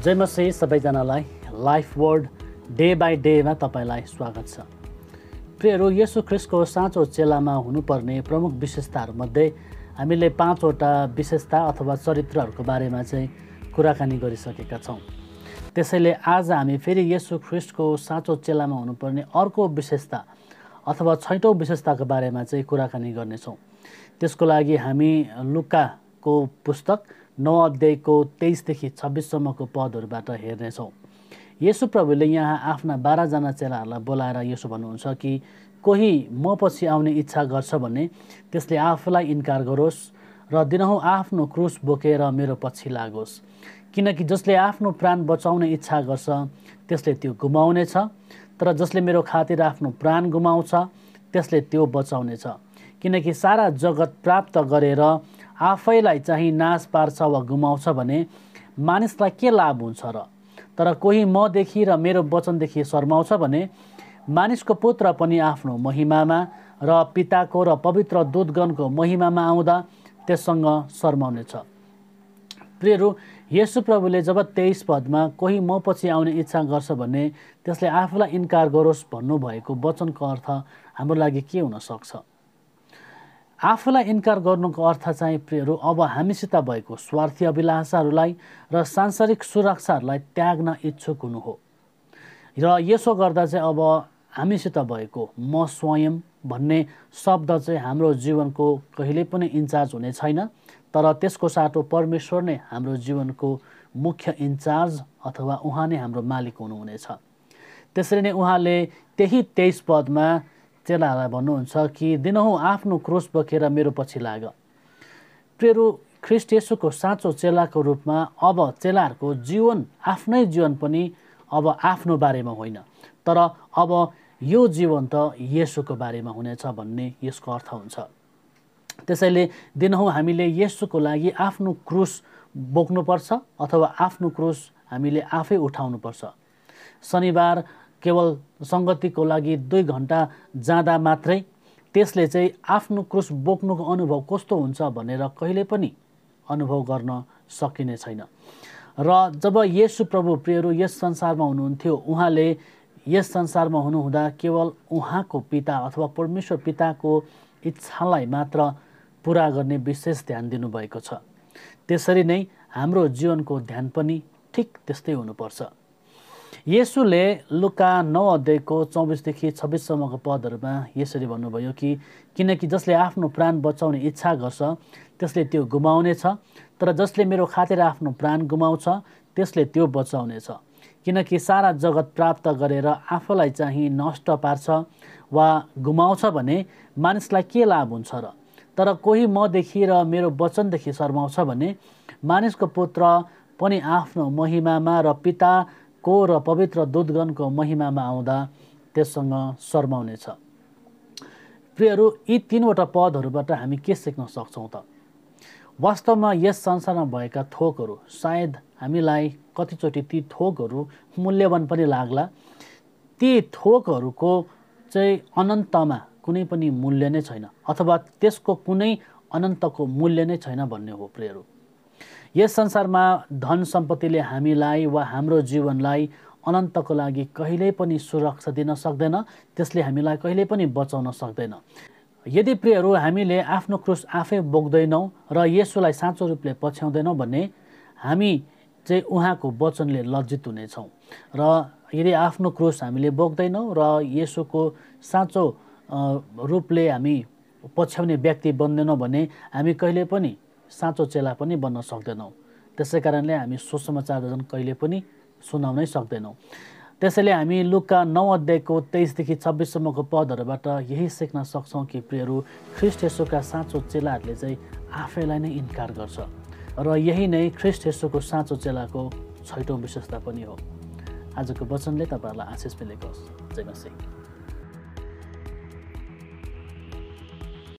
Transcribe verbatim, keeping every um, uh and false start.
जय मसीह सबैजनालाई life word day by डेमा तपाईलाई स्वागत छ। प्रियहरू, येशू ख्रीष्टको साँचो चेलामा हुनुपर्ने प्रमुख विशेषताहरूमध्ये हामीले पाँचवटा विशेषता अथवा चरित्रहरूको बारेमा चाहिँ कुराकानी गरिसकेका छौँ। त्यसैले आज हामी फेरि येशू ख्रीष्टको साँचो चेलामा हुनुपर्ने अर्को विशेषता अथवा छैटौँ विशेषताको बारेमा चाहिँ कुराकानी गर्नेछौँ। त्यसको लागि हामी लुकाको पुस्तक नौ अध्यायको तेइसदेखि छब्बिससम्मको पदहरूबाट हेर्नेछौँ। येशू प्रभुले यहाँ आफ्ना बाह्रजना चेलाहरूलाई बोलाएर यसो भन्नुहुन्छ कि कोही म पछि आउने इच्छा गर्छ भने त्यसले आफूलाई इन्कार गरोस् र दिनहुँ आफ्नो क्रुस बोकेर मेरो पछि लागोस्। किनकि जसले आफ्नो प्राण बचाउने इच्छा गर्छ त्यसले त्यो गुमाउनेछ, तर जसले मेरो खातिर आफ्नो प्राण गुमाउँछ त्यसले त्यो बचाउनेछ। किनकि सारा जगत प्राप्त गरेर आफैलाई चाहिँ नाश पार्छ वा गुमाउँछ भने मानिसलाई के लाभ हुन्छ र? तर कोही मदेखि र मेरो वचनदेखि शर्माउँछ भने मानिसको पुत्र पनि आफ्नो महिमामा र पिताको र पवित्र दूतगणको महिमामा आउँदा त्यससँग शर्माउनेछ। प्रियहरू, येशू प्रभुले जब तेइस पदमा कोही म पछि आउने इच्छा गर्छ भने त्यसले आफूलाई इन्कार गरोस् भन्नुभएको वचनको अर्थ हाम्रो लागि के हुन सक्छ? आफूलाई इन्कार गर्नुको अर्थ चाहिँ प्रियहरू अब हामीसित भएको स्वार्थी अभिलाषाहरूलाई र सांसारिक सुरक्षाहरूलाई त्याग्न इच्छुक हुनु हो। र यसो गर्दा चाहिँ अब हामीसित भएको म स्वयं भन्ने शब्द चाहिँ हाम्रो जीवनको कहिले पनि इन्चार्ज हुने छैन, तर त्यसको साटो परमेश्वर नै हाम्रो जीवनको मुख्य इन्चार्ज अथवा उहाँ नै हाम्रो मालिक हुनुहुनेछ। त्यसरी नै उहाँले त्यही तेइस पदमा चेलाहरूलाई भन्नुहुन्छ कि दिनहुँ आफ्नो क्रुस बोकेर मेरो पछि लाग। प्रियहरू, ख्रीष्ट येशूको साँचो चेलाको रूपमा अब चेलाहरूको जीवन आफ्नै जीवन पनि अब आफ्नो बारेमा होइन, तर अब यो जीवन त येशूको बारेमा हुनेछ भन्ने यसको अर्थ हुन्छ। त्यसैले दिनहुँ हामीले येशूको लागि आफ्नो क्रुस बोक्नुपर्छ अथवा आफ्नो क्रुस हामीले आफै उठाउनुपर्छ। शनिबार केवल सङ्गतिको लागि दुई घन्टा जाँदा मात्रै त्यसले चाहिँ आफ्नो क्रुस बोक्नुको अनुभव कस्तो हुन्छ भनेर कहिले पनि अनुभव गर्न सकिने छैन। र जब येशू प्रभु प्रियहरू यस संसारमा हुनुहुन्थ्यो, उहाँले यस संसारमा हुनुहुँदा केवल उहाँको पिता अथवा परमेश्वर पिताको इच्छालाई मात्र पुरा गर्ने विशेष ध्यान दिनुभएको छ। त्यसरी नै हाम्रो जीवनको ध्यान पनि ठिक त्यस्तै हुनुपर्छ। येशूले लुका नौ अध्यायको चौबिसदेखि छब्बिससम्मको पदहरूमा यसरी भन्नुभयो कि किनकि जसले आफ्नो प्राण बचाउने इच्छा गर्छ त्यसले त्यो गुमाउनेछ, तर जसले मेरो खातिर आफ्नो प्राण गुमाउँछ त्यसले त्यो बचाउनेछ। किनकि सारा जगत प्राप्त गरेर आफूलाई चाहिँ नष्ट पार्छ वा गुमाउँछ भने मानिसलाई के लाभ हुन्छ र? तर कोही मदेखि र मेरो वचनदेखि शर्माउँछ भने मानिसको पुत्र पनि आफ्नो महिमामा र पिता को र पवित्र दूतगणको महिमामा आउँदा त्यससँग शर्माउनेछ। प्रियहरू, यी तीनवटा पदहरूबाट हामी के सिक्न सक्छौँ त? वास्तवमा यस संसारमा भएका थोकहरू सायद हामीलाई कतिचोटि ती थोकहरू मूल्यवान पनि लाग्ला। ती थोकहरूको चाहिँ अनन्तमा कुनै पनि मूल्य नै छैन अथवा त्यसको कुनै अनन्तको मूल्य नै छैन भन्ने हो। प्रियहरू, यस संसारमा धन सम्पत्तिले हामीलाई वा हाम्रो जीवनलाई अनन्तको लागि कहिल्यै पनि सुरक्षा दिन सक्दैन, त्यसले हामीलाई कहिल्यै पनि बचाउन सक्दैन। यदि प्रियहरू हामीले आफ्नो क्रुस आफै बोक्दैनौँ र येशूलाई साँचो रूपले पछ्याउँदैनौँ भने हामी चाहिँ उहाँको वचनले लज्जित हुनेछौँ। र यदि आफ्नो क्रुस हामीले बोक्दैनौँ र येशूको साँचो रूपले हामी पछ्याउने व्यक्ति बन्दैनौँ भने हामी कहिले पनि साँचो चेला पनि बन्न सक्दैनौँ। त्यसै कारणले हामी सुसमाचार वचन कहिले पनि सुनाउनै सक्दैनौँ। त्यसैले हामी लुका नौ अध्यायको तेइसदेखि छब्बिससम्मको पदहरूबाट यही सिक्न सक्छौँ कि प्रियहरू ख्रीष्ट येशूका साँचो चेलाहरूले चाहिँ आफैलाई नै इन्कार गर्छ र यही नै ख्रीष्ट येशूको साँचो चेलाको छैटौँ विशेषता पनि हो। आजको वचनले तपाईँहरूलाई आशिष मिलेको होस्। जय मसीह।